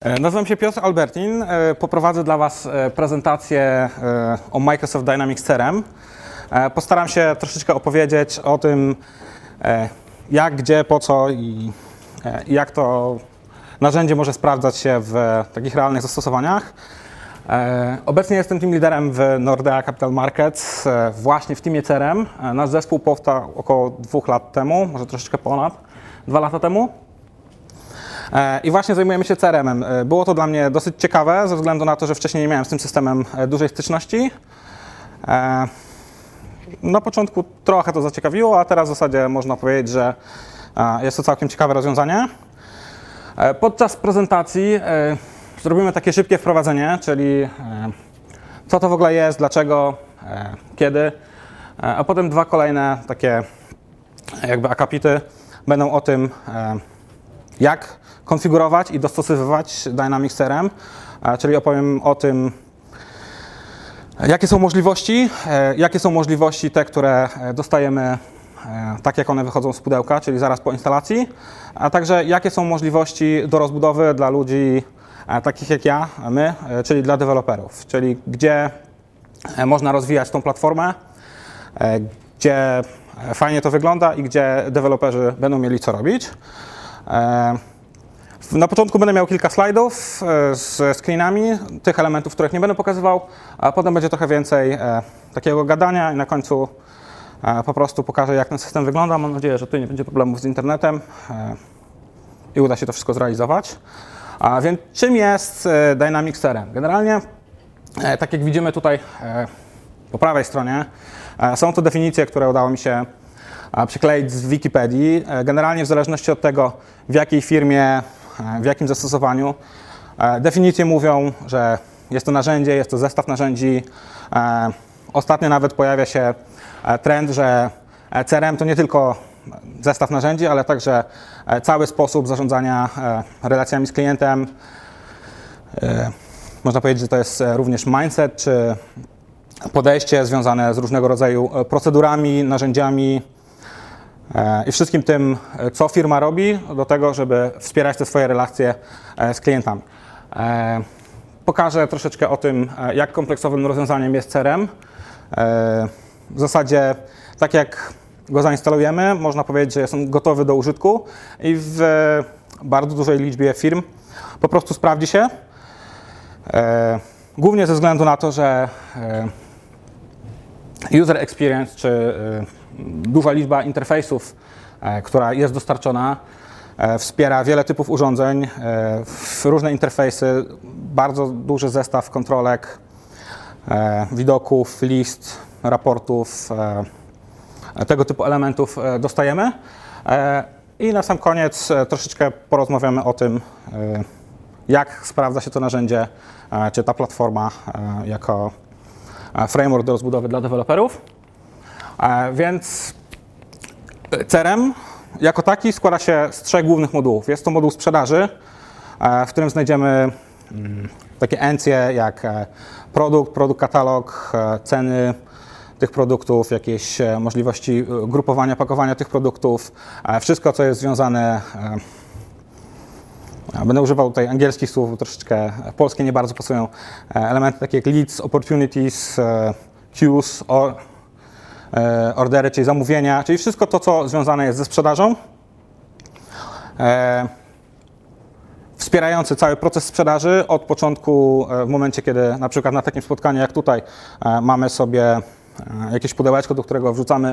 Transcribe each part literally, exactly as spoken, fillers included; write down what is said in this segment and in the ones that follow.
Nazywam się Piotr Albertin. Poprowadzę dla Was prezentację o Microsoft Dynamics C R M. Postaram się troszeczkę opowiedzieć o tym, jak, gdzie, po co i jak to narzędzie może sprawdzać się w takich realnych zastosowaniach. Obecnie jestem team liderem w Nordea Capital Markets, właśnie w teamie C R M. Nasz zespół powstał około dwóch lat temu, może troszeczkę ponad dwa lata temu. I właśnie zajmujemy się C R M-em. Było to dla mnie dosyć ciekawe, ze względu na to, że wcześniej nie miałem z tym systemem dużej styczności. Na początku trochę to zaciekawiło, a teraz w zasadzie można powiedzieć, że jest to całkiem ciekawe rozwiązanie. Podczas prezentacji zrobimy takie szybkie wprowadzenie, czyli co to w ogóle jest, dlaczego, kiedy, a potem dwa kolejne takie jakby akapity będą o tym, jak konfigurować i dostosowywać Dynamics C R M, czyli opowiem o tym, jakie są możliwości, jakie są możliwości te, które dostajemy tak, jak one wychodzą z pudełka, czyli zaraz po instalacji, a także jakie są możliwości do rozbudowy dla ludzi takich jak ja, my, czyli dla deweloperów, czyli gdzie można rozwijać tą platformę, gdzie fajnie to wygląda i gdzie deweloperzy będą mieli co robić. Na początku będę miał kilka slajdów z screenami tych elementów, których nie będę pokazywał, a potem będzie trochę więcej takiego gadania i na końcu po prostu pokażę, jak ten system wygląda. Mam nadzieję, że tu nie będzie problemów z internetem i uda się to wszystko zrealizować. A więc czym jest Dynamics C R M? Generalnie, tak jak widzimy tutaj po prawej stronie, są to definicje, które udało mi się przykleić z Wikipedii. Generalnie w zależności od tego, w jakiej firmie, w jakim zastosowaniu, definicje mówią, że jest to narzędzie, jest to zestaw narzędzi. Ostatnio nawet pojawia się trend, że C R M to nie tylko zestaw narzędzi, ale także cały sposób zarządzania relacjami z klientem. Można powiedzieć, że to jest również mindset, czy podejście związane z różnego rodzaju procedurami, narzędziami i wszystkim tym, co firma robi do tego, żeby wspierać te swoje relacje z klientami. Pokażę troszeczkę o tym, jak kompleksowym rozwiązaniem jest C R M. W zasadzie, tak jak go zainstalujemy, można powiedzieć, że jest on gotowy do użytku i w bardzo dużej liczbie firm po prostu sprawdzi się. Głównie ze względu na to, że user experience, czy duża liczba interfejsów, która jest dostarczona, wspiera wiele typów urządzeń, różne interfejsy, bardzo duży zestaw kontrolek, widoków, list, raportów, tego typu elementów dostajemy. I na sam koniec troszeczkę porozmawiamy o tym, jak sprawdza się to narzędzie, czy ta platforma jako framework do rozbudowy dla deweloperów. Więc C R M jako taki składa się z trzech głównych modułów. Jest to moduł sprzedaży, w którym znajdziemy takie encje jak produkt, produkt katalog, ceny tych produktów, jakieś możliwości grupowania, pakowania tych produktów, wszystko, co jest związane. Będę używał tutaj angielskich słów, bo troszeczkę polskie nie bardzo pasują. Elementy takie jak leads, opportunities, queues, or, ordery, czyli zamówienia, czyli wszystko to, co związane jest ze sprzedażą. Wspierający cały proces sprzedaży od początku, w momencie, kiedy na przykład na takim spotkaniu jak tutaj mamy sobie jakieś pudełeczko, do którego wrzucamy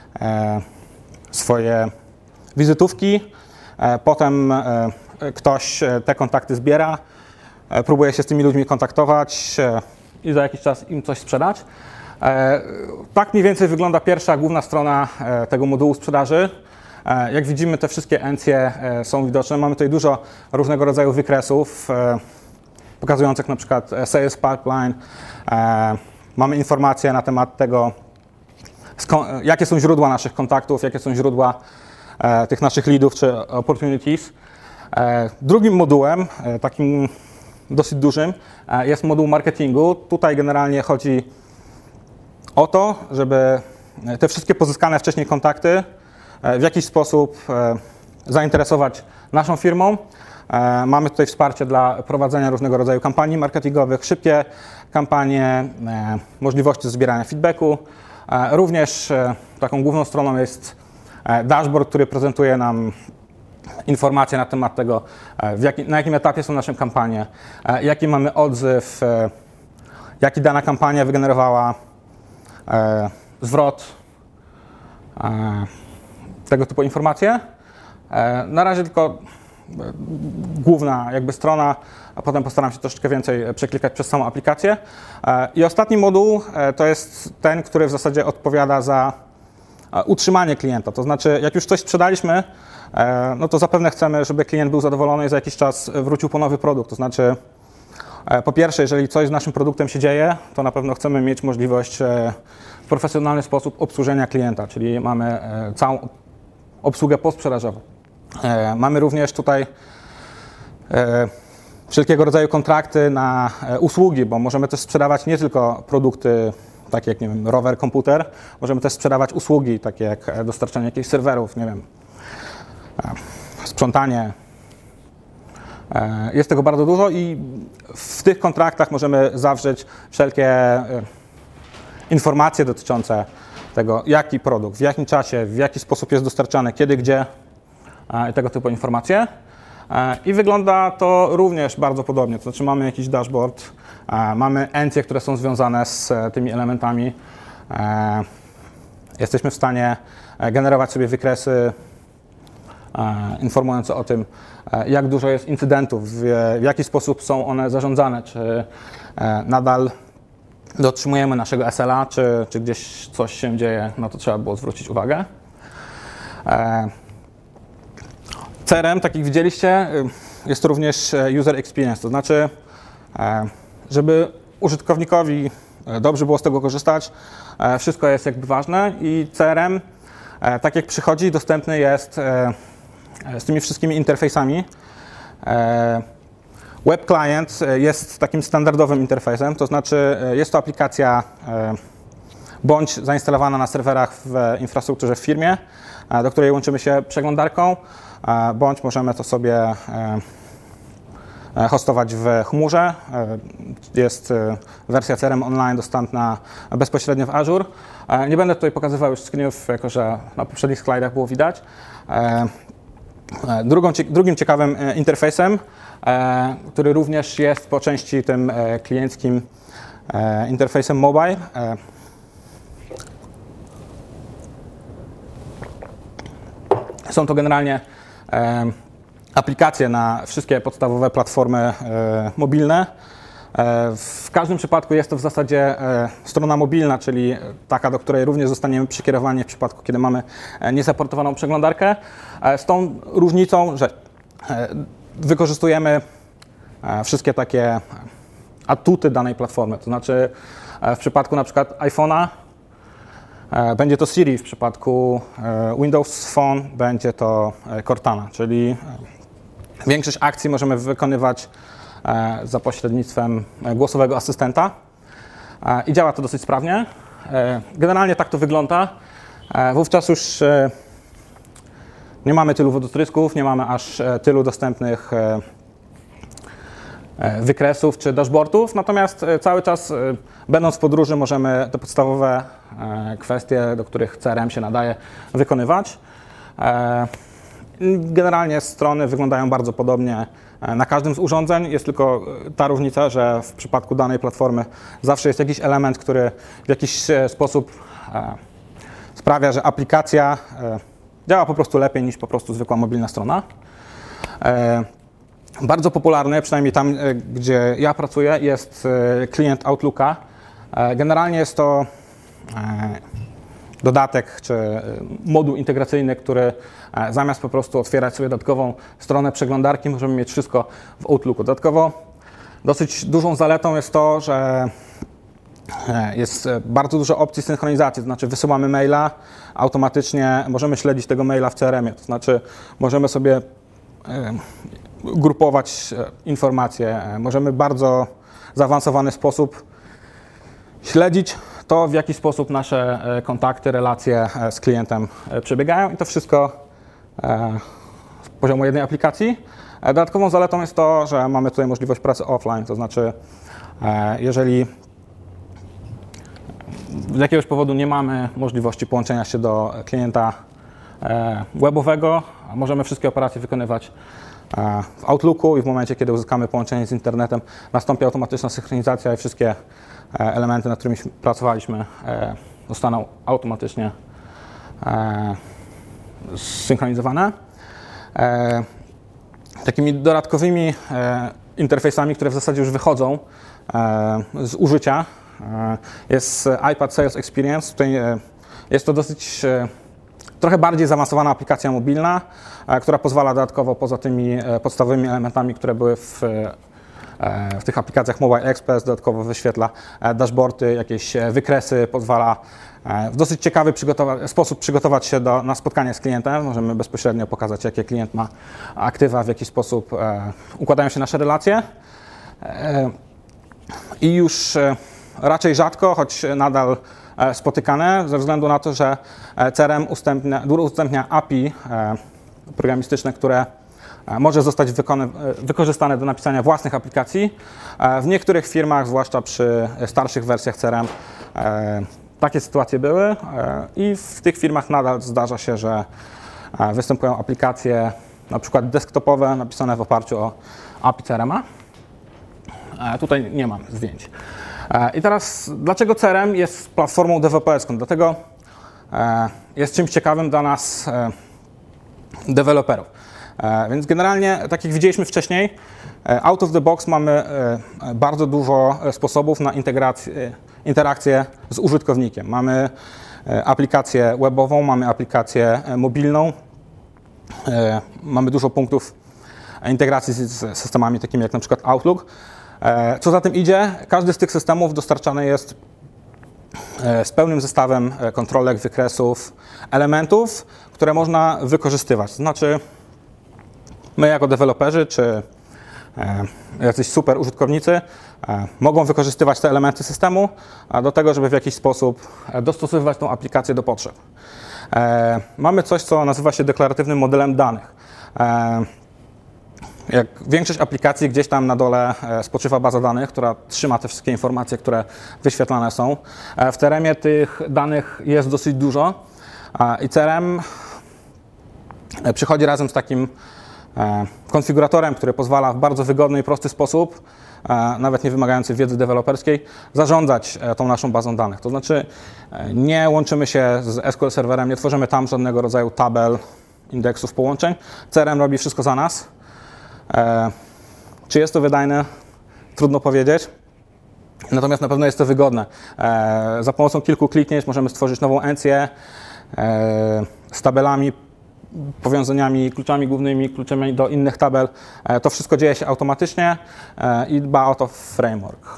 swoje wizytówki, potem ktoś te kontakty zbiera, próbuje się z tymi ludźmi kontaktować i za jakiś czas im coś sprzedać. Tak mniej więcej wygląda pierwsza główna strona tego modułu sprzedaży. Jak widzimy, te wszystkie encje są widoczne. Mamy tutaj dużo różnego rodzaju wykresów pokazujących na przykład sales pipeline. Mamy informacje na temat tego, jakie są źródła naszych kontaktów, jakie są źródła tych naszych leadów czy opportunities. Drugim modułem, takim dosyć dużym, jest moduł marketingu. Tutaj generalnie chodzi o to, żeby te wszystkie pozyskane wcześniej kontakty w jakiś sposób zainteresować naszą firmą, Mamy tutaj wsparcie dla prowadzenia różnego rodzaju kampanii marketingowych, szybkie kampanie, możliwości zbierania feedbacku. Również taką główną stroną jest dashboard, który prezentuje nam informacje na temat tego, w jaki, na jakim etapie są nasze kampanie, jaki mamy odzew, jaki dana kampania wygenerowała zwrot, tego typu informacje. Na razie tylko główna jakby strona, a potem postaram się troszeczkę więcej przeklikać przez samą aplikację. I ostatni moduł to jest ten, który w zasadzie odpowiada za utrzymanie klienta. To znaczy, jak już coś sprzedaliśmy, no to zapewne chcemy, żeby klient był zadowolony i za jakiś czas wrócił po nowy produkt. To znaczy, po pierwsze, jeżeli coś z naszym produktem się dzieje, to na pewno chcemy mieć możliwość w profesjonalny sposób obsłużenia klienta, czyli mamy całą obsługę postsprzedażową. Mamy również tutaj wszelkiego rodzaju kontrakty na usługi, bo możemy też sprzedawać nie tylko produkty takie jak, nie wiem, rower, komputer, możemy też sprzedawać usługi takie jak dostarczanie jakichś serwerów, nie wiem, sprzątanie. Jest tego bardzo dużo i w tych kontraktach możemy zawrzeć wszelkie informacje dotyczące tego, jaki produkt, w jakim czasie, w jaki sposób jest dostarczany, kiedy, gdzie i tego typu informacje. I wygląda to również bardzo podobnie, to znaczy mamy jakiś dashboard, mamy encje, które są związane z tymi elementami. Jesteśmy w stanie generować sobie wykresy informujące o tym, jak dużo jest incydentów, w jaki sposób są one zarządzane, czy nadal dotrzymujemy naszego S L A, czy, czy gdzieś coś się dzieje, na to trzeba było zwrócić uwagę. C R M, tak jak widzieliście, jest to również user experience, to znaczy, żeby użytkownikowi dobrze było z tego korzystać, wszystko jest jakby ważne i C R M, tak jak przychodzi, dostępny jest z tymi wszystkimi interfejsami. Web Client jest takim standardowym interfejsem, to znaczy jest to aplikacja bądź zainstalowana na serwerach w infrastrukturze w firmie, do której łączymy się przeglądarką, bądź możemy to sobie hostować w chmurze. Jest wersja C R M Online dostępna bezpośrednio w Azure. Nie będę tutaj pokazywał już screenów, jako że na poprzednich slajdach było widać. Drugą, drugim ciekawym interfejsem, który również jest po części tym klienckim interfejsem mobile, są to generalnie aplikacje na wszystkie podstawowe platformy mobilne. W każdym przypadku jest to w zasadzie strona mobilna, czyli taka, do której również zostaniemy przekierowani w przypadku, kiedy mamy niezaportowaną przeglądarkę. Z tą różnicą, że wykorzystujemy wszystkie takie atuty danej platformy. To znaczy w przypadku na przykład iPhone'a będzie to Siri, w przypadku Windows Phone będzie to Cortana, czyli większość akcji możemy wykonywać za pośrednictwem głosowego asystenta i działa to dosyć sprawnie. Generalnie tak to wygląda. Wówczas już nie mamy tylu wodotrysków, nie mamy aż tylu dostępnych wykresów czy dashboardów, natomiast cały czas będąc w podróży możemy te podstawowe kwestie, do których C R M się nadaje, wykonywać. Generalnie strony wyglądają bardzo podobnie na każdym z urządzeń, jest tylko ta różnica, że w przypadku danej platformy zawsze jest jakiś element, który w jakiś sposób sprawia, że aplikacja działa po prostu lepiej niż po prostu zwykła mobilna strona. Bardzo popularny, przynajmniej tam, gdzie ja pracuję, jest klient Outlooka. Generalnie jest to dodatek czy moduł integracyjny, który zamiast po prostu otwierać sobie dodatkową stronę przeglądarki, możemy mieć wszystko w Outlooku. Dodatkowo dosyć dużą zaletą jest to, że jest bardzo dużo opcji synchronizacji, to znaczy wysyłamy maila, automatycznie możemy śledzić tego maila w C R M ie, to znaczy możemy sobie grupować informacje, możemy w bardzo zaawansowany sposób śledzić to, w jaki sposób nasze kontakty, relacje z klientem przebiegają i to wszystko z poziomu jednej aplikacji. Dodatkową zaletą jest to, że mamy tutaj możliwość pracy offline, to znaczy jeżeli z jakiegoś powodu nie mamy możliwości połączenia się do klienta webowego, możemy wszystkie operacje wykonywać w Outlooku i w momencie, kiedy uzyskamy połączenie z internetem, nastąpi automatyczna synchronizacja i wszystkie elementy, nad którymi pracowaliśmy, zostaną automatycznie zsynchronizowane. Takimi dodatkowymi interfejsami, które w zasadzie już wychodzą z użycia, jest iPad Sales Experience. Tutaj jest to dosyć trochę bardziej zaawansowana aplikacja mobilna, która pozwala dodatkowo poza tymi podstawowymi elementami, które były w, w tych aplikacjach Mobile Express, dodatkowo wyświetla dashboardy, jakieś wykresy, pozwala w dosyć ciekawy przygotowa- sposób przygotować się do, na spotkanie z klientem. Możemy bezpośrednio pokazać, jakie klient ma aktywa, w jaki sposób e, układają się nasze relacje. E, I już e, raczej rzadko, choć nadal e, spotykane, ze względu na to, że C R M ustępnia, udostępnia A P I e, programistyczne, które e, może zostać wykony, wykorzystane do napisania własnych aplikacji. E, w niektórych firmach, zwłaszcza przy starszych wersjach C R M, e, takie sytuacje były i w tych firmach nadal zdarza się, że występują aplikacje na przykład desktopowe napisane w oparciu o A P I C R M-a. Tutaj nie mam zdjęć. I teraz, dlaczego C R M jest platformą deweloperską? Dlatego jest czymś ciekawym dla nas deweloperów. Więc generalnie, tak jak widzieliśmy wcześniej, out of the box mamy bardzo dużo sposobów na integrację, interakcję z użytkownikiem. Mamy aplikację webową, mamy aplikację mobilną, mamy dużo punktów integracji z systemami takimi jak na przykład Outlook. Co za tym idzie, każdy z tych systemów dostarczany jest z pełnym zestawem kontrolek, wykresów, elementów, które można wykorzystywać. To znaczy, my jako deweloperzy czy jacyś super użytkownicy mogą wykorzystywać te elementy systemu do tego, żeby w jakiś sposób dostosowywać tą aplikację do potrzeb. Mamy coś, co nazywa się deklaratywnym modelem danych. Jak większość aplikacji, gdzieś tam na dole spoczywa baza danych, która trzyma te wszystkie informacje, które wyświetlane są. W C R M-ie tych danych jest dosyć dużo i C R M przychodzi razem z takim konfiguratorem, który pozwala w bardzo wygodny i prosty sposób, nawet nie wymagający wiedzy deweloperskiej, zarządzać tą naszą bazą danych. To znaczy nie łączymy się z S Q L serwerem, nie tworzymy tam żadnego rodzaju tabel, indeksów, połączeń. C R M robi wszystko za nas. Czy jest to wydajne? Trudno powiedzieć. Natomiast na pewno jest to wygodne. Za pomocą kilku kliknięć możemy stworzyć nową encję z tabelami, powiązaniami, kluczami głównymi, kluczami do innych tabel. To wszystko dzieje się automatycznie i dba o to framework.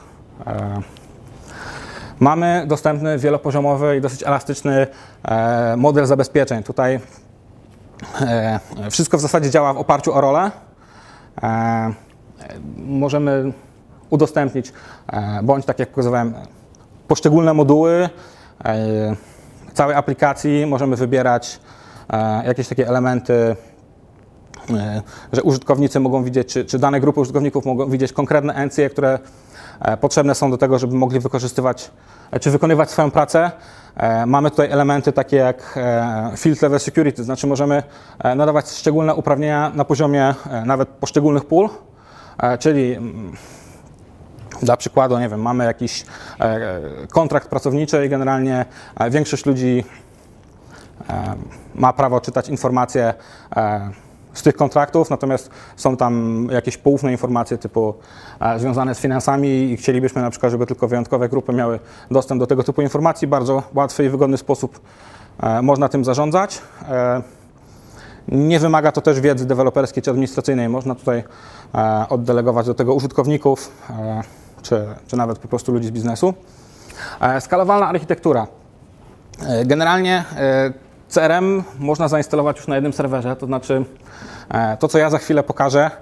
Mamy dostępny wielopoziomowy i dosyć elastyczny model zabezpieczeń. Tutaj wszystko w zasadzie działa w oparciu o rolę. Możemy udostępnić, bądź tak jak pokazywałem, poszczególne moduły całej aplikacji. Możemy wybierać jakieś takie elementy, że użytkownicy mogą widzieć, czy, czy dane grupy użytkowników mogą widzieć konkretne encje, które potrzebne są do tego, żeby mogli wykorzystywać, czy wykonywać swoją pracę. Mamy tutaj elementy takie jak field level security, to znaczy możemy nadawać szczególne uprawnienia na poziomie nawet poszczególnych pól, czyli dla przykładu, nie wiem, mamy jakiś kontrakt pracowniczy i generalnie większość ludzi ma prawo czytać informacje z tych kontraktów, natomiast są tam jakieś poufne informacje typu związane z finansami i chcielibyśmy na przykład, żeby tylko wyjątkowe grupy miały dostęp do tego typu informacji. Bardzo łatwy i wygodny sposób można tym zarządzać. Nie wymaga to też wiedzy deweloperskiej czy administracyjnej. Można tutaj oddelegować do tego użytkowników czy, czy nawet po prostu ludzi z biznesu. Skalowalna architektura. Generalnie C R M można zainstalować już na jednym serwerze, to znaczy to, co ja za chwilę pokażę,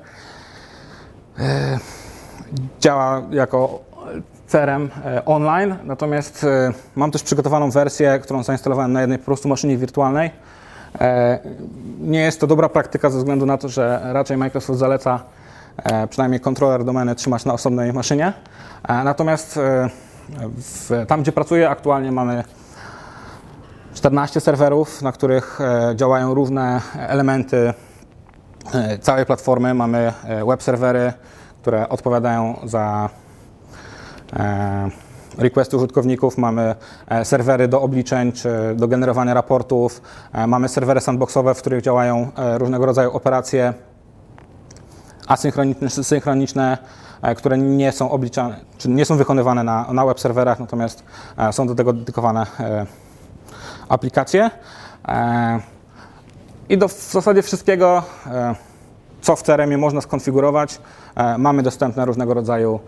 działa jako C R M online, natomiast mam też przygotowaną wersję, którą zainstalowałem na jednej po prostu maszynie wirtualnej Nie jest to dobra praktyka ze względu na to, że raczej Microsoft zaleca przynajmniej kontroler domeny trzymać na osobnej maszynie. Natomiast w, tam, gdzie pracuję, aktualnie mamy czternaście serwerów, na których działają różne elementy całej platformy. Mamy web serwery, które odpowiadają za requesty użytkowników, mamy serwery do obliczeń czy do generowania raportów, mamy serwery sandboxowe, w których działają różnego rodzaju operacje asynchroniczne, synchroniczne, które nie są obliczane, czy nie są wykonywane na, na web serwerach, natomiast są do tego dedykowane aplikacje. I do w zasadzie wszystkiego, co w C R M-ie można skonfigurować, mamy dostępne różnego rodzaju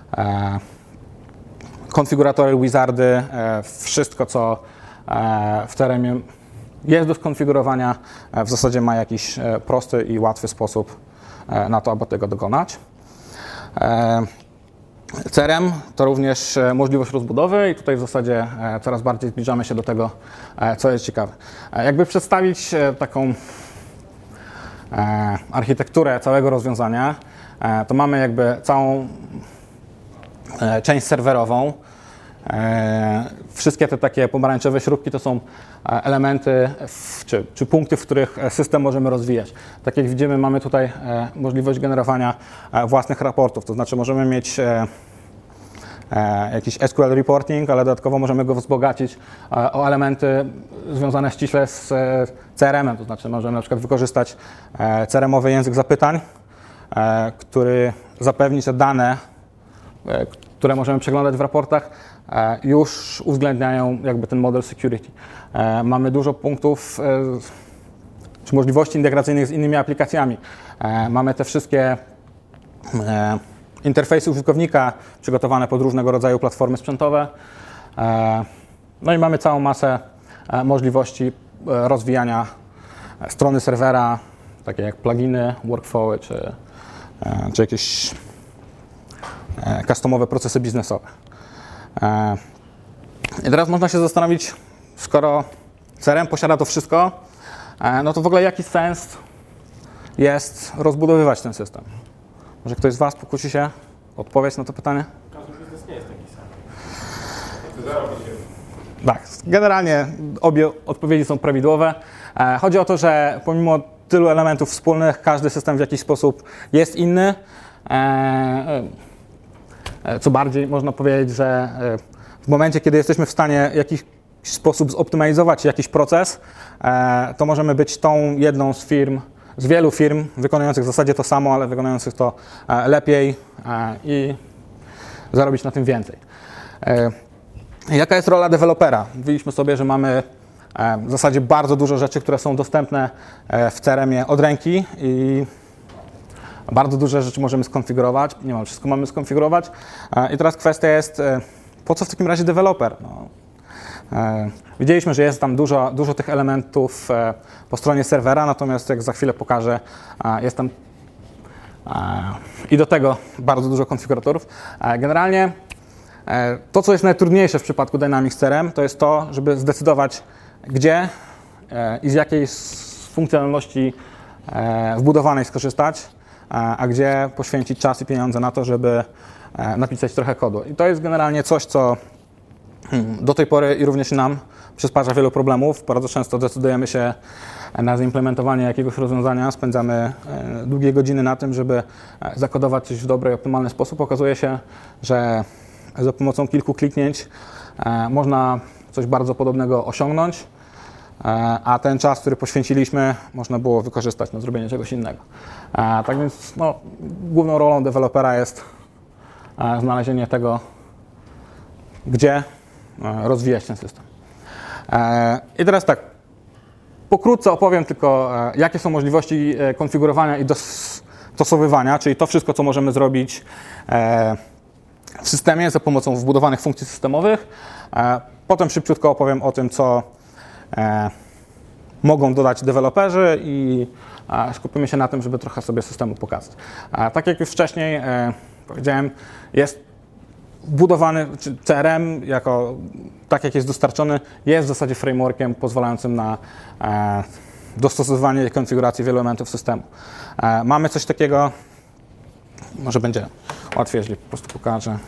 konfiguratory, wizardy, wszystko, co w C R M-ie jest do skonfigurowania, w zasadzie ma jakiś prosty i łatwy sposób na to, aby tego dokonać. C R M to również możliwość rozbudowy i tutaj w zasadzie coraz bardziej zbliżamy się do tego, co jest ciekawe. Jakby przedstawić taką architekturę całego rozwiązania, to mamy jakby całą część serwerową. Wszystkie te takie pomarańczowe śrubki to są elementy w, czy, czy punkty, w których system możemy rozwijać. Tak jak widzimy, mamy tutaj możliwość generowania własnych raportów, to znaczy możemy mieć jakiś S Q L reporting, ale dodatkowo możemy go wzbogacić o elementy związane ściśle z C R M-em, to znaczy możemy na przykład wykorzystać C R M-owy język zapytań, który zapewni, że dane, które możemy przeglądać w raportach, już uwzględniają jakby ten model security. Mamy dużo punktów czy możliwości integracyjnych z innymi aplikacjami. Mamy te wszystkie interfejsy użytkownika przygotowane pod różnego rodzaju platformy sprzętowe. No i mamy całą masę możliwości rozwijania strony serwera, takie jak pluginy, workflowy czy, czy jakieś customowe procesy biznesowe. I teraz można się zastanowić, skoro C R M posiada to wszystko, no to w ogóle jaki sens jest rozbudowywać ten system? Może ktoś z Was pokusi się odpowiedzieć na to pytanie? Każdy biznes nie jest taki sam. Tak, generalnie obie odpowiedzi są prawidłowe. Chodzi o to, że pomimo tylu elementów wspólnych, każdy system w jakiś sposób jest inny. Co bardziej można powiedzieć, że w momencie, kiedy jesteśmy w stanie w jakiś sposób zoptymalizować jakiś proces, to możemy być tą jedną z firm, z wielu firm wykonujących w zasadzie to samo, ale wykonujących to lepiej i zarobić na tym więcej. Jaka jest rola dewelopera? Mówiliśmy sobie, że mamy w zasadzie bardzo dużo rzeczy, które są dostępne w C R M-ie od ręki i bardzo duże rzeczy możemy skonfigurować, niemal wszystko mamy skonfigurować. I teraz kwestia jest, po co w takim razie deweloper? No, widzieliśmy, że jest tam dużo, dużo tych elementów po stronie serwera, natomiast jak za chwilę pokażę, jest tam i do tego bardzo dużo konfiguratorów. Generalnie to, co jest najtrudniejsze w przypadku Dynamics C R M, to jest to, żeby zdecydować, gdzie i z jakiej funkcjonalności wbudowanej skorzystać, a gdzie poświęcić czas i pieniądze na to, żeby napisać trochę kodu. I to jest generalnie coś, co do tej pory i również nam przysparza wielu problemów. Bardzo często decydujemy się na zaimplementowanie jakiegoś rozwiązania, spędzamy długie godziny na tym, żeby zakodować coś w dobry i optymalny sposób. Okazuje się, że za pomocą kilku kliknięć można coś bardzo podobnego osiągnąć, a ten czas, który poświęciliśmy, można było wykorzystać na zrobienie czegoś innego. Tak więc no, główną rolą dewelopera jest znalezienie tego, gdzie rozwijać ten system. I teraz tak, pokrótce opowiem tylko, jakie są możliwości konfigurowania i dostosowywania, czyli to wszystko, co możemy zrobić w systemie za pomocą wbudowanych funkcji systemowych. Potem szybciutko opowiem o tym, co mogą dodać deweloperzy i skupimy się na tym, żeby trochę sobie systemu pokazać. Tak jak już wcześniej powiedziałem, jest budowany, czy C R M, jako, tak jak jest dostarczony, jest w zasadzie frameworkiem pozwalającym na dostosowywanie konfiguracji wielu elementów systemu. Mamy coś takiego, może będzie łatwiej, jeżeli po prostu pokażę.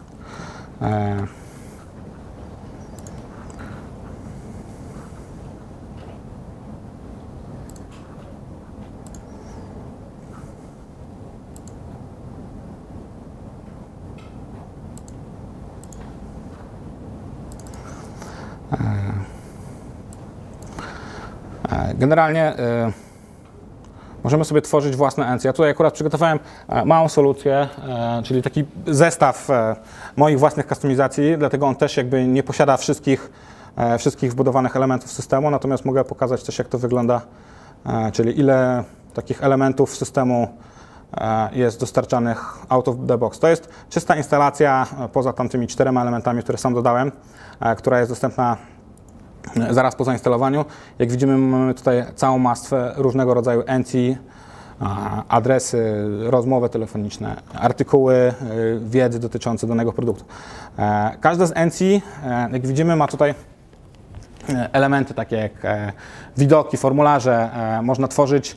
Generalnie y, możemy sobie tworzyć własne encje. Ja tutaj akurat przygotowałem e, małą solucję, e, czyli taki zestaw e, moich własnych kustomizacji, dlatego on też jakby nie posiada wszystkich, e, wszystkich wbudowanych elementów systemu, natomiast mogę pokazać też, jak to wygląda, e, czyli ile takich elementów systemu e, jest dostarczanych out of the box. To jest czysta instalacja, e, poza tamtymi czterema elementami, które sam dodałem, e, która jest dostępna zaraz po zainstalowaniu. Jak widzimy, mamy tutaj całą masę różnego rodzaju encji, adresy, rozmowy telefoniczne, artykuły wiedzy dotyczące danego produktu. Każda z encji, jak widzimy, ma tutaj elementy takie jak widoki, formularze. Można tworzyć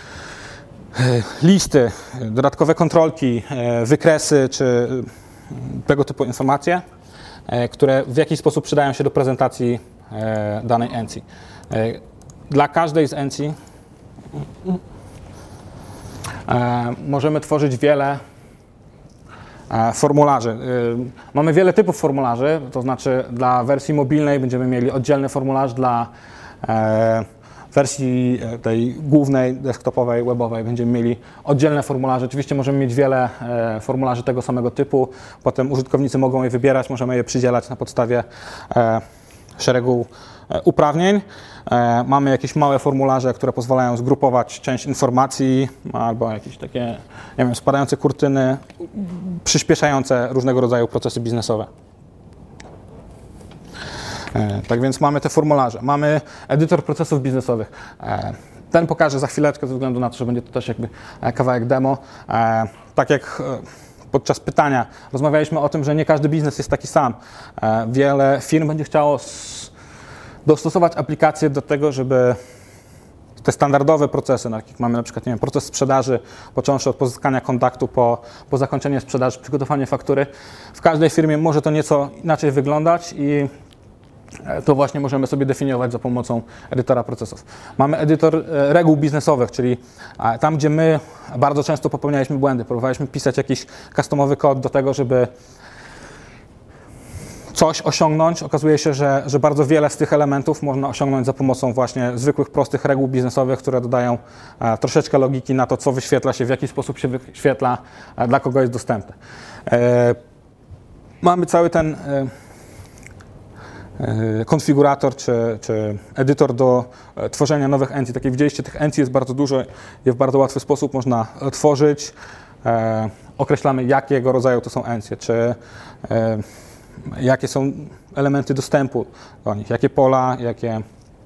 listy, dodatkowe kontrolki, wykresy czy tego typu informacje, które w jakiś sposób przydają się do prezentacji danej encji. Dla każdej z encji możemy tworzyć wiele formularzy. Mamy wiele typów formularzy, to znaczy dla wersji mobilnej będziemy mieli oddzielny formularz, dla wersji tej głównej, desktopowej, webowej będziemy mieli oddzielne formularze. Oczywiście możemy mieć wiele formularzy tego samego typu, potem użytkownicy mogą je wybierać, możemy je przydzielać na podstawie szeregu uprawnień. Mamy jakieś małe formularze, które pozwalają zgrupować część informacji albo jakieś takie, nie wiem, spadające kurtyny, przyspieszające różnego rodzaju procesy biznesowe. Tak więc mamy te formularze. Mamy edytor procesów biznesowych. Ten pokażę za chwileczkę ze względu na to, że będzie to też jakby kawałek demo. Tak jak podczas pytania rozmawialiśmy o tym, że nie każdy biznes jest taki sam. Wiele firm będzie chciało dostosować aplikacje do tego, żeby te standardowe procesy, jak mamy na przykład, nie wiem, proces sprzedaży, począwszy od pozyskania kontaktu po, po zakończenie sprzedaży, przygotowanie faktury, w każdej firmie może to nieco inaczej wyglądać i to właśnie możemy sobie definiować za pomocą edytora procesów. Mamy edytor reguł biznesowych, czyli tam, gdzie my bardzo często popełnialiśmy błędy, próbowaliśmy pisać jakiś customowy kod do tego, żeby coś osiągnąć. Okazuje się, że, że bardzo wiele z tych elementów można osiągnąć za pomocą właśnie zwykłych, prostych reguł biznesowych, które dodają e, troszeczkę logiki na to, co wyświetla się, w jaki sposób się wyświetla, e, dla kogo jest dostępne. E, mamy cały ten e, e, konfigurator czy, czy edytor do e, tworzenia nowych encji. Tak jak widzieliście, tych encji jest bardzo dużo, je w bardzo łatwy sposób można tworzyć. E, określamy, jakiego rodzaju to są encje, czy e, jakie są elementy dostępu do nich, jakie pola, jakie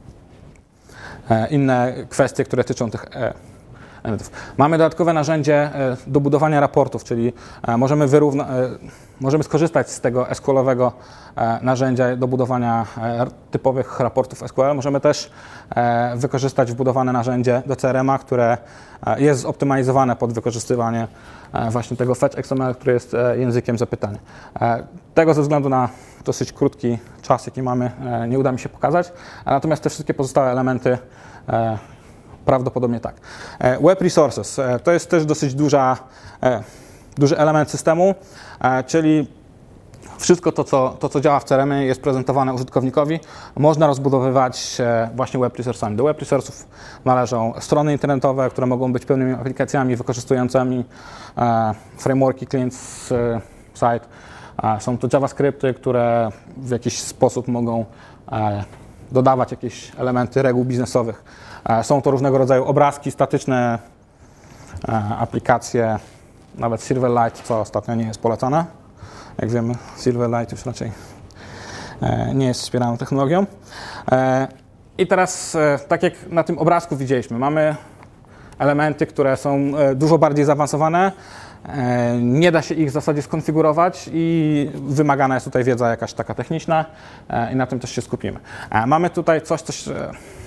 inne kwestie, które tyczą tych elementów. Mamy dodatkowe narzędzie do budowania raportów, czyli możemy, wyrówna, możemy skorzystać z tego S Q L-owego narzędzia do budowania typowych raportów S Q L. Możemy też wykorzystać wbudowane narzędzie do C R M-a, które jest zoptymalizowane pod wykorzystywanie właśnie tego fetch X M L, który jest językiem zapytania. Tego ze względu na dosyć krótki czas, jaki mamy, nie uda mi się pokazać, natomiast te wszystkie pozostałe elementy prawdopodobnie tak. Web Resources to jest też dosyć duża, duży element systemu, czyli wszystko to co, to, co działa w C R M-ie, jest prezentowane użytkownikowi. Można rozbudowywać właśnie web resource'ami. Do web resource'ów należą strony internetowe, które mogą być pełnymi aplikacjami wykorzystującymi frameworki client side. Są to JavaScripty, które w jakiś sposób mogą dodawać jakieś elementy reguł biznesowych. Są to różnego rodzaju obrazki, statyczne aplikacje, nawet Silverlight, co ostatnio nie jest polecane. Jak wiemy, Silverlight już raczej nie jest wspieraną technologią. I teraz, tak jak na tym obrazku widzieliśmy, mamy elementy, które są dużo bardziej zaawansowane. Nie da się ich w zasadzie skonfigurować i wymagana jest tutaj wiedza jakaś taka techniczna i na tym też się skupimy. Mamy tutaj coś, coś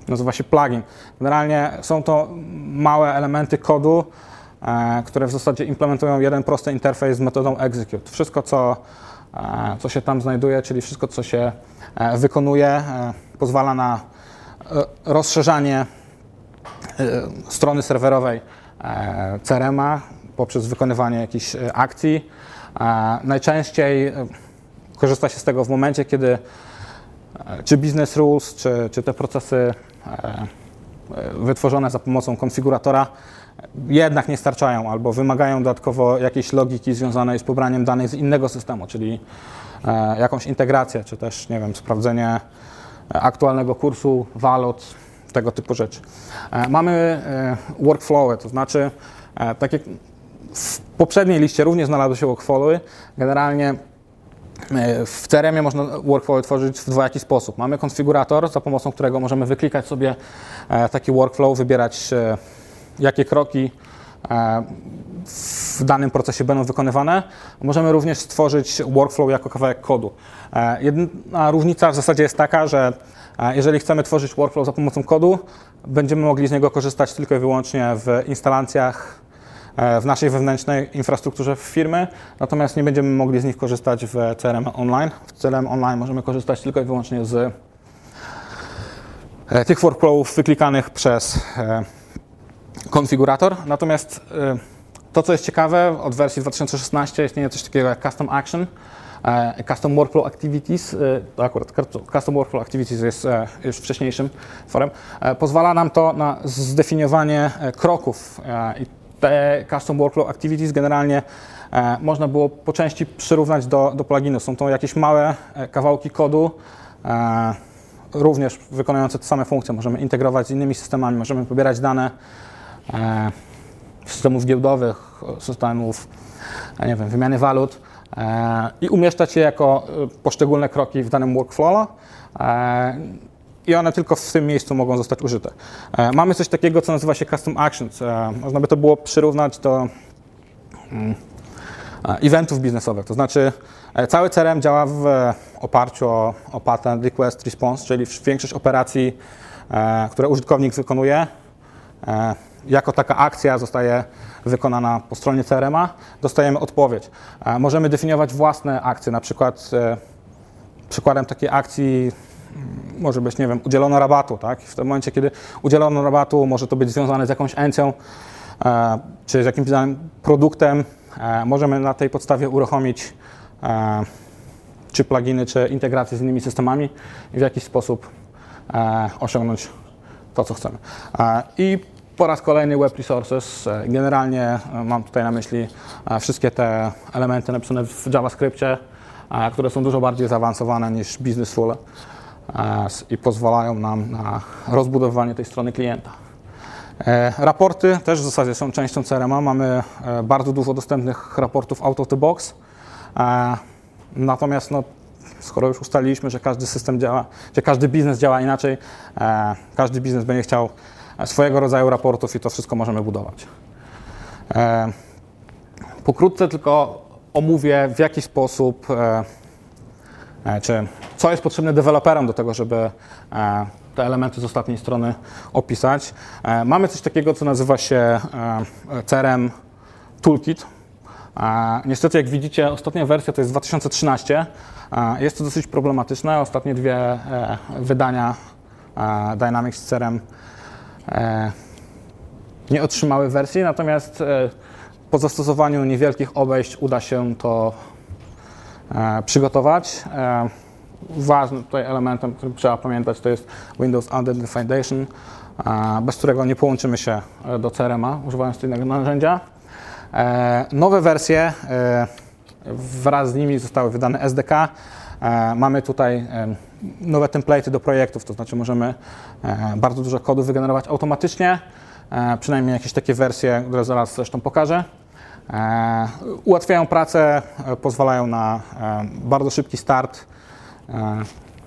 nazywa się plugin. Generalnie są to małe elementy kodu, e, które w zasadzie implementują jeden prosty interfejs z metodą execute. Wszystko, co, e, co się tam znajduje, czyli wszystko, co się e, wykonuje, e, pozwala na e, rozszerzanie e, strony serwerowej e, C R M-a poprzez wykonywanie jakichś e, akcji. E, najczęściej e, korzysta się z tego w momencie, kiedy czy business rules, czy, czy te procesy e, wytworzone za pomocą konfiguratora jednak nie starczają albo wymagają dodatkowo jakiejś logiki związanej z pobraniem danych z innego systemu, czyli e, jakąś integrację, czy też, nie wiem, sprawdzenie aktualnego kursu walut, tego typu rzeczy. E, mamy e, workflowy, to znaczy, e, tak jak w poprzedniej liście również znalazły się workflowy, generalnie w C R M-ie można workflow tworzyć w dwojaki sposób. Mamy konfigurator, za pomocą którego możemy wyklikać sobie taki workflow, wybierać jakie kroki w danym procesie będą wykonywane. Możemy również stworzyć workflow jako kawałek kodu. Jedna różnica w zasadzie jest taka, że jeżeli chcemy tworzyć workflow za pomocą kodu, będziemy mogli z niego korzystać tylko i wyłącznie w instalacjach w naszej wewnętrznej infrastrukturze firmy, natomiast nie będziemy mogli z nich korzystać w C R M online. W C R M online możemy korzystać tylko i wyłącznie z tych workflowów wyklikanych przez konfigurator. Natomiast to, co jest ciekawe, od wersji dwa tysiące szesnastej istnieje coś takiego jak Custom Action, Custom Workflow Activities, to akurat Custom Workflow Activities jest już wcześniejszym forem. Pozwala nam to na zdefiniowanie kroków i te Custom Workflow Activities generalnie e, można było po części przyrównać do, do pluginu. Są to jakieś małe e, kawałki kodu, e, również wykonujące te same funkcje. Możemy integrować z innymi systemami, możemy pobierać dane e, systemów giełdowych, systemów, nie wiem, wymiany walut e, i umieszczać je jako e, poszczególne kroki w danym workflow. E, I one tylko w tym miejscu mogą zostać użyte. E, mamy coś takiego, co nazywa się Custom Actions. E, można by to było przyrównać do mm, eventów biznesowych. To znaczy e, cały C R M działa w e, oparciu o, o pattern request response, czyli większość operacji, e, które użytkownik wykonuje, e, jako taka akcja zostaje wykonana po stronie C R M-a, dostajemy odpowiedź. E, możemy definiować własne akcje, na przykład e, przykładem takiej akcji może być, nie wiem, udzielono rabatu, tak? W tym momencie, kiedy udzielono rabatu, może to być związane z jakąś encją, e, czy z jakimś danym produktem. E, możemy na tej podstawie uruchomić e, czy pluginy, czy integracje z innymi systemami i w jakiś sposób e, osiągnąć to, co chcemy. E, I po raz kolejny Web Resources. E, generalnie e, mam tutaj na myśli e, wszystkie te elementy napisane w JavaScriptie, e, które są dużo bardziej zaawansowane niż Business Rule i pozwalają nam na rozbudowywanie tej strony klienta. E, raporty też w zasadzie są częścią C R M-a. Mamy e, bardzo dużo dostępnych raportów out of the box. E, natomiast no, skoro już ustaliliśmy, że każdy system działa, że każdy biznes działa inaczej, e, każdy biznes będzie chciał swojego rodzaju raportów i to wszystko możemy budować. E, pokrótce tylko omówię, w jaki sposób e, czy co jest potrzebne deweloperom do tego, żeby te elementy z ostatniej strony opisać. Mamy coś takiego, co nazywa się C R M Toolkit. Niestety, jak widzicie, ostatnia wersja to jest dwa tysiące trzynasty. Jest to dosyć problematyczne. Ostatnie dwie wydania Dynamics C R M nie otrzymały wersji, natomiast po zastosowaniu niewielkich obejść uda się to przygotować. Ważnym tutaj elementem, który trzeba pamiętać, to jest Windows Identity Foundation, bez którego nie połączymy się do C R M-a, używając tego narzędzia. Nowe wersje, wraz z nimi zostały wydane S D K. Mamy tutaj nowe template'y do projektów, to znaczy możemy bardzo dużo kodu wygenerować automatycznie, przynajmniej jakieś takie wersje, które zaraz zresztą pokażę. E, ułatwiają pracę, e, pozwalają na e, bardzo szybki start. E,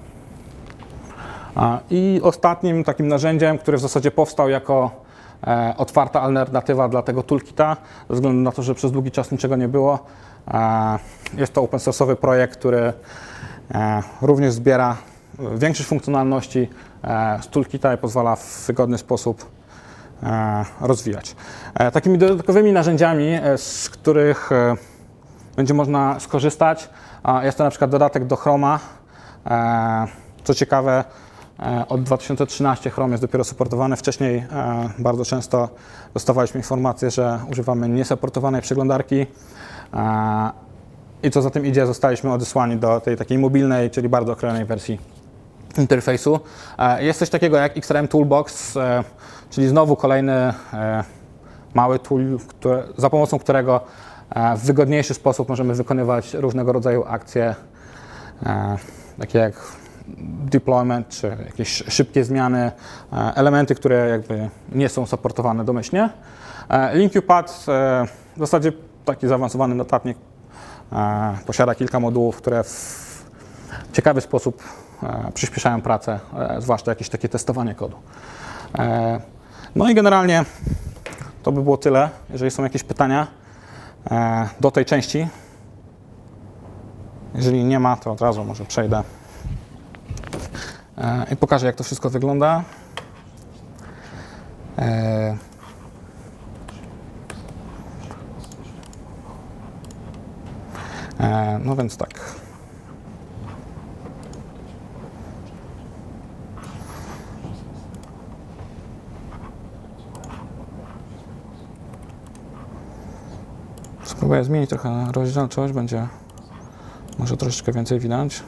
a, I ostatnim takim narzędziem, które w zasadzie powstał jako e, otwarta alternatywa dla tego toolkita, ze względu na to, że przez długi czas niczego nie było, e, jest to open source'owy projekt, który e, również zbiera większość funkcjonalności z toolkita i pozwala w wygodny sposób rozwijać. Takimi dodatkowymi narzędziami, z których będzie można skorzystać, jest to na przykład dodatek do Chroma. Co ciekawe, od dwa tysiące trzynastego Chrome jest dopiero supportowany. Wcześniej bardzo często dostawaliśmy informację, że używamy niesupportowanej przeglądarki i co za tym idzie, zostaliśmy odesłani do tej takiej mobilnej, czyli bardzo okrojonej wersji interfejsu. Jest coś takiego jak X R M Toolbox, czyli znowu kolejny mały tool, który, za pomocą którego w wygodniejszy sposób możemy wykonywać różnego rodzaju akcje, takie jak deployment, czy jakieś szybkie zmiany, elementy, które jakby nie są supportowane domyślnie. LinkUpad w zasadzie taki zaawansowany notatnik posiada kilka modułów, które w ciekawy sposób przyspieszają pracę, zwłaszcza jakieś takie testowanie kodu. No i generalnie to by było tyle. Jeżeli są jakieś pytania do tej części, jeżeli nie ma, to od razu może przejdę i pokażę, jak to wszystko wygląda. No więc tak. Spróbuję zmienić trochę rozdzielczość, będzie może troszeczkę więcej widać.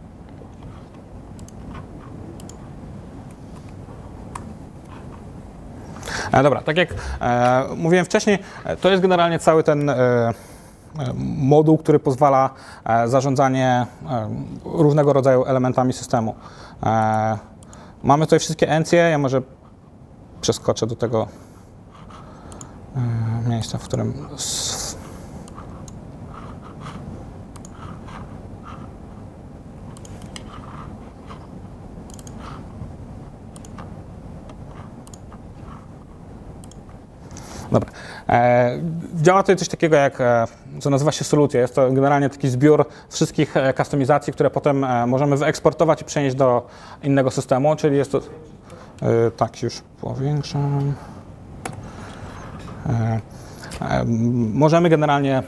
E, dobra, tak jak e, mówiłem wcześniej, to jest generalnie cały ten e, moduł, który pozwala e, zarządzanie e, różnego rodzaju elementami systemu. E, mamy tutaj wszystkie encje, ja może przeskoczę do tego e, miejsca, w którym s, Dobra. E, działa tutaj coś takiego jak, e, co nazywa się solucja. Jest to generalnie taki zbiór wszystkich e, kustomizacji, które potem e, możemy wyeksportować i przenieść do innego systemu, czyli jest to... E, tak, już powiększam. E, e, możemy generalnie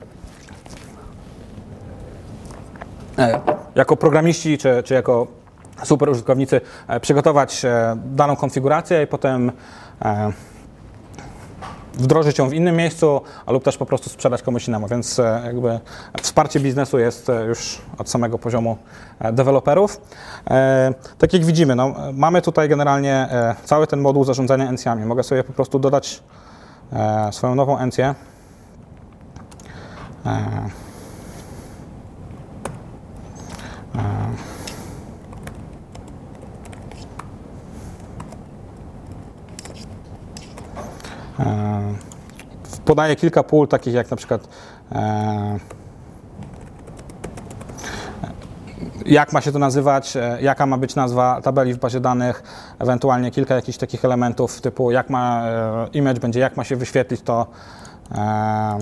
e, jako programiści czy, czy jako super użytkownicy e, przygotować e, daną konfigurację i potem e, wdrożyć ją w innym miejscu, a lub też po prostu sprzedać komuś innemu, więc jakby wsparcie biznesu jest już od samego poziomu deweloperów. E, tak jak widzimy, no, mamy tutaj generalnie cały ten moduł zarządzania encjami. Mogę sobie po prostu dodać e, swoją nową encję. E, e, Podaję kilka pól, takich jak na przykład e, jak ma się to nazywać, e, jaka ma być nazwa tabeli w bazie danych, ewentualnie kilka jakichś takich elementów typu jak ma e, image będzie, jak ma się wyświetlić to e,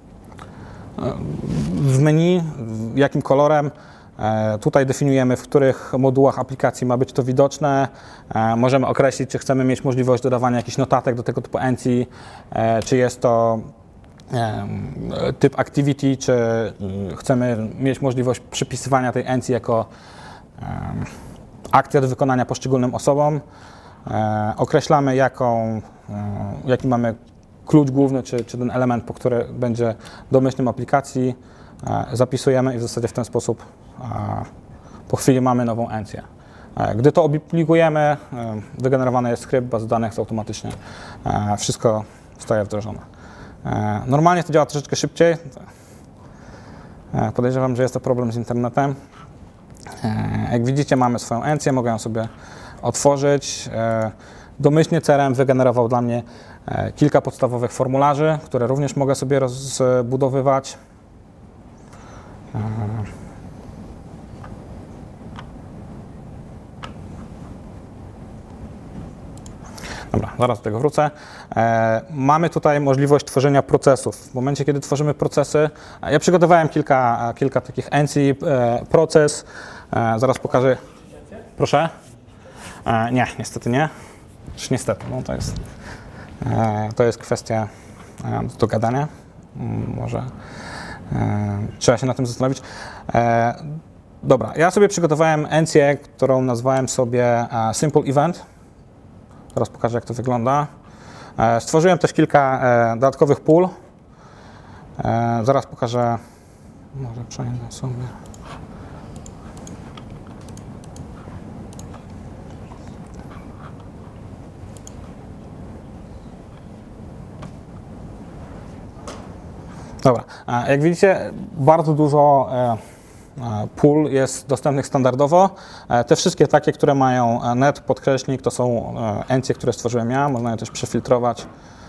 w menu, jakim kolorem. Tutaj definiujemy, w których modułach aplikacji ma być to widoczne. Możemy określić, czy chcemy mieć możliwość dodawania jakichś notatek do tego typu encji, czy jest to typ activity, czy chcemy mieć możliwość przypisywania tej encji jako akcja do wykonania poszczególnym osobom. Określamy, jaką, jaki mamy klucz główny, czy, czy ten element, po który będzie domyślnym aplikacji. Zapisujemy i w zasadzie w ten sposób po chwili mamy nową encję. Gdy to obligujemy, wygenerowany jest skrypt, bazy danych automatycznie, wszystko zostaje wdrożone. Normalnie to działa troszeczkę szybciej. Podejrzewam, że jest to problem z internetem. Jak widzicie, mamy swoją encję, mogę ją sobie otworzyć. Domyślnie C R M wygenerował dla mnie kilka podstawowych formularzy, które również mogę sobie rozbudowywać. Dobra, zaraz do tego wrócę. E, mamy tutaj możliwość tworzenia procesów. W momencie, kiedy tworzymy procesy, ja przygotowałem kilka, kilka takich encji, e, proces, e, zaraz pokażę. Proszę? E, nie, niestety nie. Już niestety, no to jest, e, to jest kwestia e, do gadania. Mm, może e, trzeba się na tym zastanowić. E, dobra, ja sobie przygotowałem encję, którą nazwałem sobie e, Simple Event. Teraz pokażę, jak to wygląda. E, stworzyłem też kilka e, dodatkowych pól. E, zaraz pokażę. Może przejdę sobie. Dobra, jak widzicie, bardzo dużo pól jest dostępnych standardowo. Te wszystkie takie, które mają net podkreślnik, to są encje, które stworzyłem ja. Można je też przefiltrować.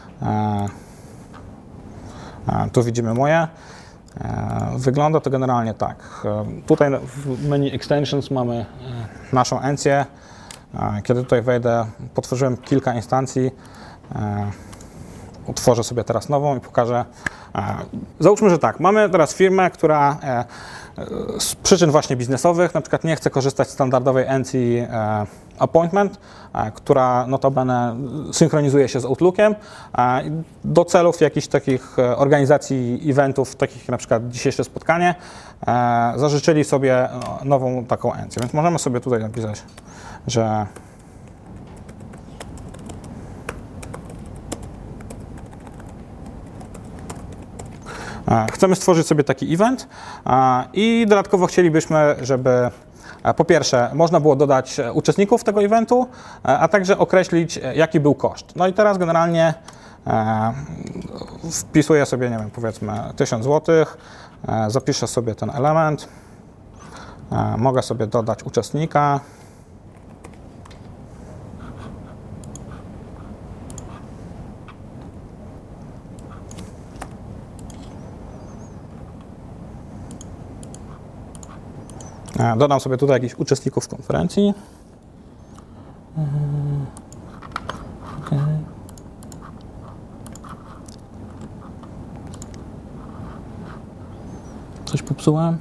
Tu widzimy moje. Wygląda to generalnie tak. Tutaj w menu Extensions mamy naszą encję. Kiedy tutaj wejdę, potworzyłem kilka instancji. Utworzę sobie teraz nową i pokażę. Załóżmy, że tak, mamy teraz firmę, która z przyczyn właśnie biznesowych na przykład nie chce korzystać z standardowej encji Appointment, która notabene synchronizuje się z Outlookiem. Do celów jakichś takich organizacji eventów, takich jak na przykład dzisiejsze spotkanie, zażyczyli sobie nową taką encję. Więc możemy sobie tutaj napisać, że chcemy stworzyć sobie taki event i dodatkowo chcielibyśmy, żeby po pierwsze można było dodać uczestników tego eventu, a także określić, jaki był koszt. No i teraz generalnie wpisuję sobie, nie wiem, powiedzmy tysiąc złotych, zapiszę sobie ten element, mogę sobie dodać uczestnika. Dodam sobie tutaj jakichś uczestników konferencji. Okay. Coś popsułem?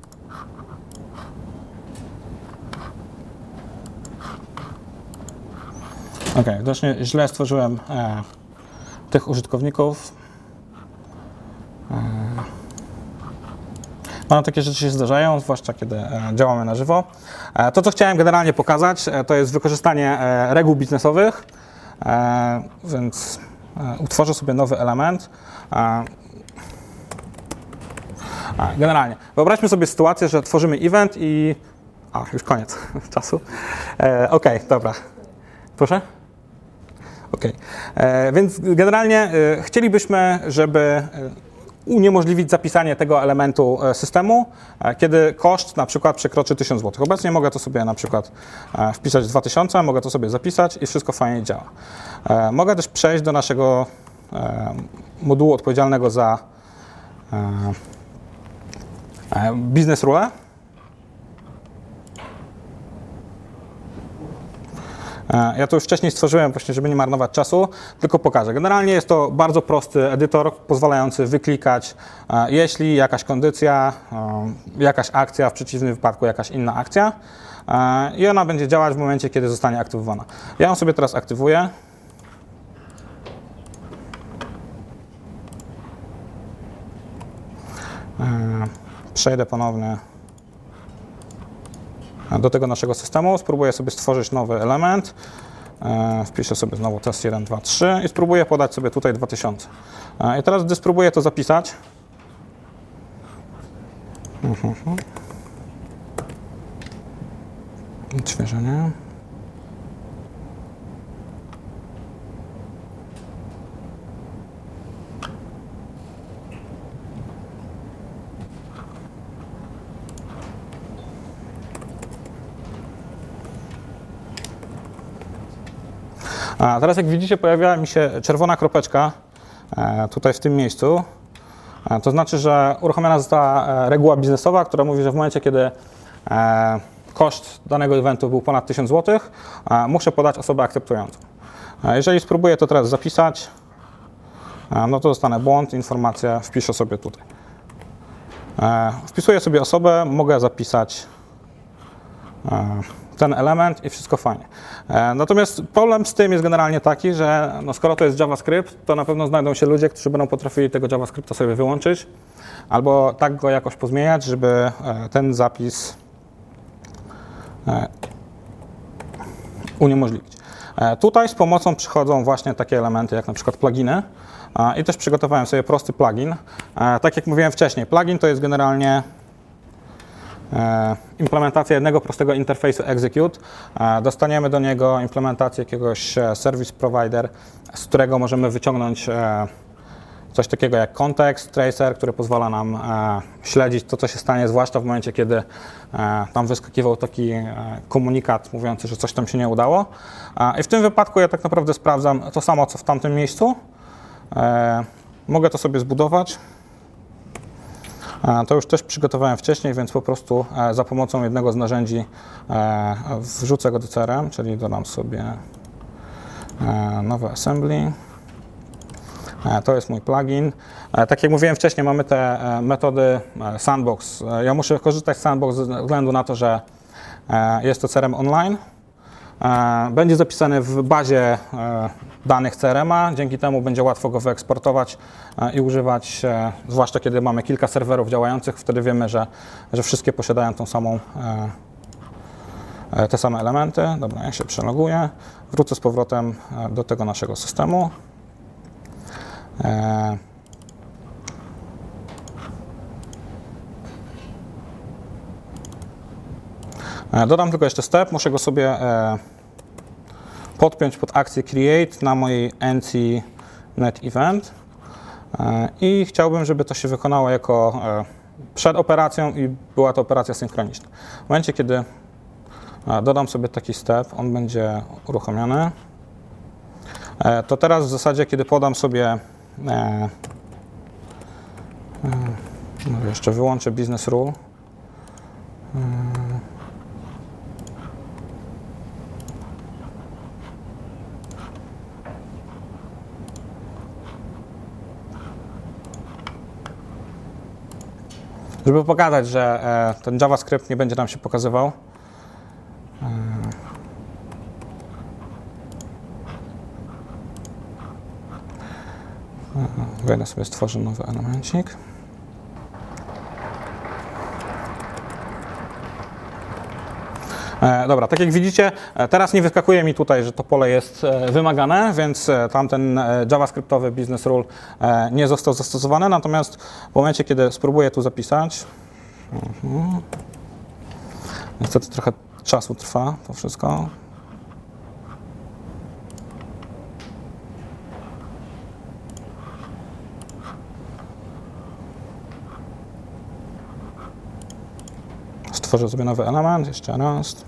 Ok, widocznie źle stworzyłem e, tych użytkowników. E, No, takie rzeczy się zdarzają, zwłaszcza kiedy działamy na żywo. To, co chciałem generalnie pokazać, to jest wykorzystanie reguł biznesowych, więc utworzę sobie nowy element. Generalnie, wyobraźmy sobie sytuację, że tworzymy event i... A, już koniec czasu. Ok, dobra. Proszę? Ok. Więc generalnie chcielibyśmy, żeby uniemożliwić zapisanie tego elementu systemu, kiedy koszt na przykład przekroczy tysiąc złotych. Obecnie mogę to sobie na przykład wpisać dwa tysiące, mogę to sobie zapisać i wszystko fajnie działa. Mogę też przejść do naszego modułu odpowiedzialnego za business rule. Ja to już wcześniej stworzyłem właśnie, żeby nie marnować czasu, tylko pokażę. Generalnie jest to bardzo prosty edytor, pozwalający wyklikać, jeśli jakaś kondycja, jakaś akcja, w przeciwnym wypadku jakaś inna akcja i ona będzie działać w momencie, kiedy zostanie aktywowana. Ja ją sobie teraz aktywuję. Przejdę ponownie do tego naszego systemu, spróbuję sobie stworzyć nowy element, wpiszę sobie znowu test jeden, dwa, trzy i spróbuję podać sobie tutaj dwa tysiące. I teraz, gdy spróbuję to zapisać, odświeżenie. A teraz, jak widzicie, pojawiła mi się czerwona kropeczka tutaj w tym miejscu. To znaczy, że uruchomiona została reguła biznesowa, która mówi, że w momencie, kiedy koszt danego eventu był ponad tysiąc złotych, muszę podać osobę akceptującą. Jeżeli spróbuję to teraz zapisać, no to dostanę błąd, informację, wpiszę sobie tutaj. Wpisuję sobie osobę, mogę zapisać ten ten element i wszystko fajnie. Natomiast problem z tym jest generalnie taki, że no skoro to jest JavaScript, to na pewno znajdą się ludzie, którzy będą potrafili tego JavaScripta sobie wyłączyć albo tak go jakoś pozmieniać, żeby ten zapis uniemożliwić. Tutaj z pomocą przychodzą właśnie takie elementy jak na przykład pluginy i też przygotowałem sobie prosty plugin. Tak jak mówiłem wcześniej, plugin to jest generalnie implementacja jednego prostego interfejsu execute. Dostaniemy do niego implementację jakiegoś service provider, z którego możemy wyciągnąć coś takiego jak context tracer, który pozwala nam śledzić to, co się stanie, zwłaszcza w momencie, kiedy tam wyskakiwał taki komunikat mówiący, że coś tam się nie udało. I w tym wypadku ja tak naprawdę sprawdzam to samo, co w tamtym miejscu. Mogę to sobie zbudować. To już też przygotowałem wcześniej, więc po prostu za pomocą jednego z narzędzi wrzucę go do C R M, czyli dodam sobie nowe assembly. To jest mój plugin. Tak jak mówiłem wcześniej, mamy te metody sandbox. Ja muszę korzystać z sandbox ze względu na to, że jest to C R M online. Będzie zapisany w bazie danych C R M a, dzięki temu będzie łatwo go wyeksportować i używać, zwłaszcza kiedy mamy kilka serwerów działających, wtedy wiemy, że, że wszystkie posiadają tą samą, te same elementy. Dobra, ja się przeloguję, wrócę z powrotem do tego naszego systemu. Dodam tylko jeszcze step, muszę go sobie podpiąć pod akcję create na mojej N C net event i chciałbym, żeby to się wykonało jako przed operacją i była to operacja synchroniczna. W momencie, kiedy dodam sobie taki step, on będzie uruchomiony, to teraz w zasadzie, kiedy podam sobie, może jeszcze wyłączę business rule, żeby pokazać, że ten JavaScript nie będzie nam się pokazywał. Wejdę sobie, stworzę nowy elemencik. Dobra, tak jak widzicie, teraz nie wyskakuje mi tutaj, że to pole jest wymagane, więc tamten JavaScriptowy business rule nie został zastosowany, natomiast w momencie, kiedy spróbuję tu zapisać, uh-huh. niestety trochę czasu trwa to wszystko. Stworzę sobie nowy element, jeszcze raz.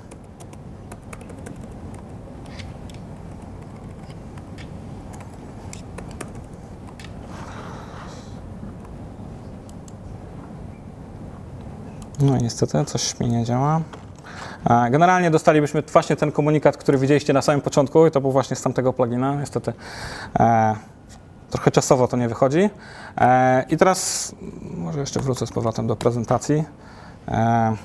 No i niestety coś mi nie działa. Generalnie dostalibyśmy właśnie ten komunikat, który widzieliście na samym początku i to był właśnie z tamtego plugina. Niestety e, trochę czasowo to nie wychodzi. E, I teraz może jeszcze wrócę z powrotem do prezentacji. E,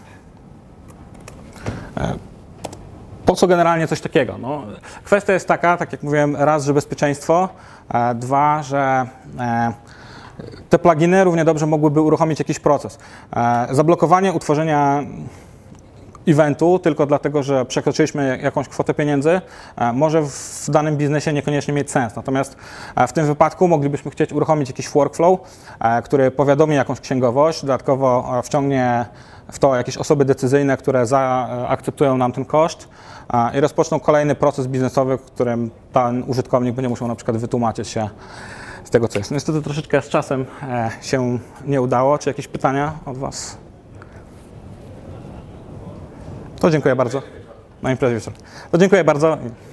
e, po co generalnie coś takiego? No, kwestia jest taka, tak jak mówiłem, raz, że bezpieczeństwo, e, dwa, że e, te pluginy równie dobrze mogłyby uruchomić jakiś proces. E, zablokowanie utworzenia eventu tylko dlatego, że przekroczyliśmy jakąś kwotę pieniędzy, e, może w danym biznesie niekoniecznie mieć sens. Natomiast e, w tym wypadku moglibyśmy chcieć uruchomić jakiś workflow, e, który powiadomi jakąś księgowość, dodatkowo e, wciągnie w to jakieś osoby decyzyjne, które zaakceptują nam ten koszt e, i rozpoczną kolejny proces biznesowy, w którym ten użytkownik będzie musiał na przykład wytłumaczyć się z tego, co jest. Niestety troszeczkę z czasem e, się nie udało. Czy jakieś pytania od Was? To dziękuję bardzo. Na imprezie wieczór. To dziękuję bardzo.